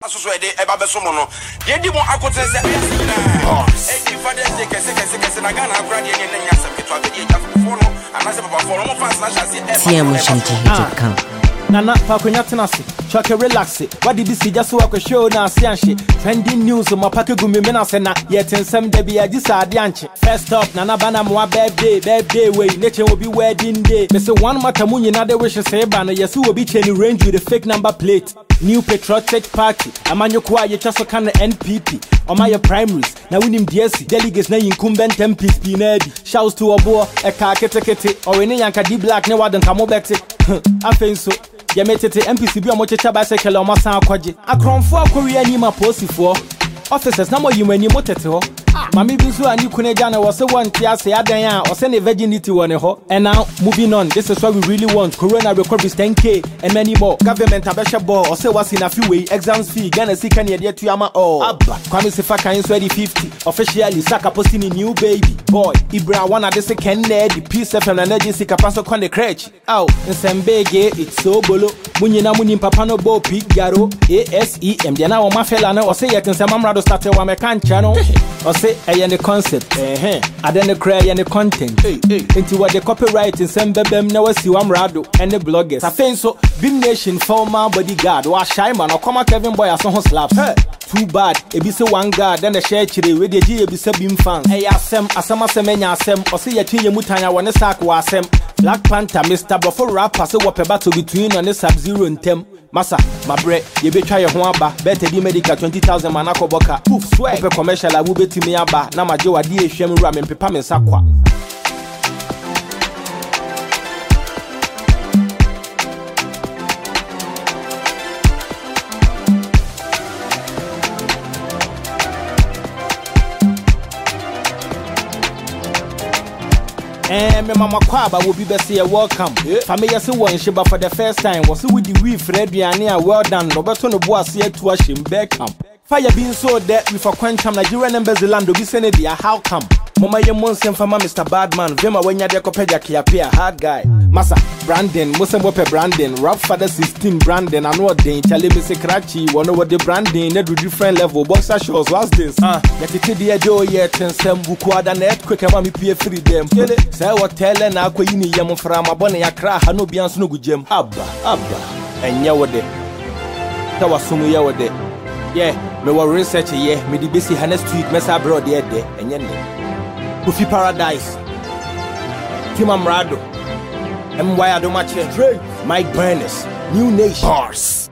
so e de e ba be so mo no ye di mo akoten se e di father say kese na Ghana akura de ne nya se keto abedi e jafo fo no anase papa fo no mo fans na chase Nana Pakunya Tenasi, Chuck relax it. What did you see just walk a show now? Sianshi, trending news, my Pakagumi Menasena, yet in some debut, I just had Yanchi. First up, Nana Banamwa birthday way, nature will be wedding day. Mr. One Matamuni, another wish to say, Banner, yes, will be chaining range with a fake number plate. New patriotic party, Amanyokwa, you just kind of NPP, or my primaries. Now we need DSC, delegates, na incumbent MPs, Pinedi. Shouts to a boy, a kakete, or any Yanka D Black, no one come over. I think so. Yamete MPCB or Mocha bicycle or Massa Kwaji. A crown for Korea Nima Posi for officers. No more you when you moteto. Mammy Bizu and you Kunejana was the one Tiase Adaya or send a virginity on a ho. And now moving on, this is what we really want. Corona recoveries 10K and many more. Government Abesha ball or say what's in a few way. Exams fee, Ghana see can yet to Yama or Abba. Kwame Sifaka is ready 50. Officially Saka posting a new baby. Boy, Ibra one of the second the PSF and energy Sika Paso con the crutch. Out in Sembege, it's so bolo. Munina Munim Papano Bo Pig Garo, ASEM, Diana Mafelana, or say yet in Samamrado started Wamekan channel. Or say I the concept, I then the cry and the content. Into what the copyright in Sembebem now see Wamrado and the bloggers. I think so, Bim Nation, former bodyguard, or Shyman, or Comma Kevin Boy, as on slaps. Too bad, a bit so one guard, then the share chili with the GBC Bim fans. Hey, Asem, Asama Semenya Sem, or say a Tia Mutanya when the sack was Sem. Black Panther, Mr. Buffalo rapper, so what a battle between on the Sub-Zero and Tem. Massa, my bread, you be try your Huamba, better be medical 20,000 manako boka. Poof, swear, commercial, I will be to me aba, Nama Joa D. Shem Ram and Pepam and Sakwa. Me mama Kwaba will be best here welcome. Family so one shiba for the first time. Was with the wee Frediania well done. Roberto no boss here to wash him Beckham. Fire being so dead with a quantum Nigerian numbers the land be send it how come? Mama ye monsen fama Mr. Badman. Vema when ya de kopeja ki appear hard guy. Massa Brandon, Mosembope Brandon, Rob Father 16 Brandon, and what day Charlie Missy Karachi, one over the Brandon, net with different level, boxer shows, what's this? Yet it the do yet and some bukwada net quick and me pay free them. Say what tell and I queen yam from a bonnet yakra, Hanubian Snugu Jim, Abba, and yawade. That was some yawade. Yeah, me were research ye, me the busy Hannes Street, Messa Broad yet there, and yen. Buffy Paradise, Timam Rado. MY Adomache, Mike Burners, New Nation, Bars.